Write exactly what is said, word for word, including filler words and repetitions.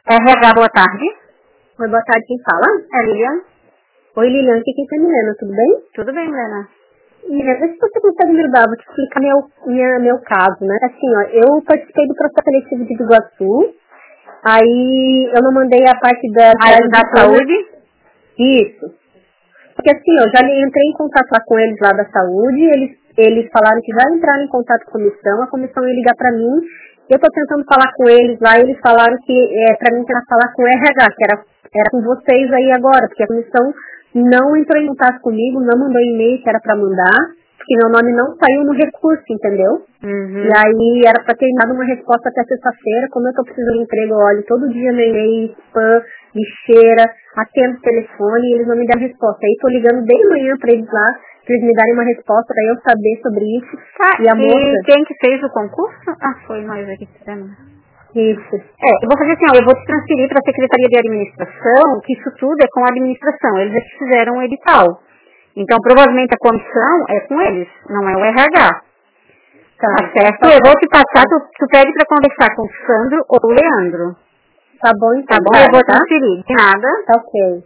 R H, boa tarde. Oi, boa tarde, quem fala? É Lilian. Oi, Lilian, aqui quem tá Milena, tudo bem? Tudo bem, Milena. Milena, vê se você consegue me ajudar, vou te explicar meu, minha, meu caso, né? Assim, ó, eu participei do processo seletivo de Iguaçu, aí eu não mandei a parte da... Ah, da saúde? Isso. Porque assim, eu já entrei em contato lá com eles lá da saúde, eles, eles falaram que já entraram em contato com a comissão, a comissão ia ligar pra mim, eu tô tentando falar com eles lá, e eles falaram que é pra mim tentar falar com o R H, que era, era com vocês aí agora, porque a comissão não entrou em contato comigo, não mandou e-mail que era pra mandar, porque meu nome não saiu no recurso, entendeu? Uhum. E aí era pra ter dado uma resposta até sexta-feira, como eu tô precisando de emprego, eu olho todo dia meu e-mail, spam, lixeira, atendo o telefone e eles não me dão resposta. Aí tô ligando desde manhã pra eles lá, pra eles me darem uma resposta, pra eu saber sobre isso. Tá, e a e moça... quem que fez o concurso? Ah, foi nós aqui que fizemos. Isso. É, eu vou fazer assim, ó, eu vou te transferir para a Secretaria de Administração, que isso tudo é com a administração, eles é que fizeram o edital. Então, provavelmente a comissão é com eles, não é o R H. Tá, Tá certo? Eu vou te passar, tu, tu pede para conversar com o Sandro ou o Leandro. Tá bom, então. Tá bom? Eu vou transferir. De nada. Tá ok.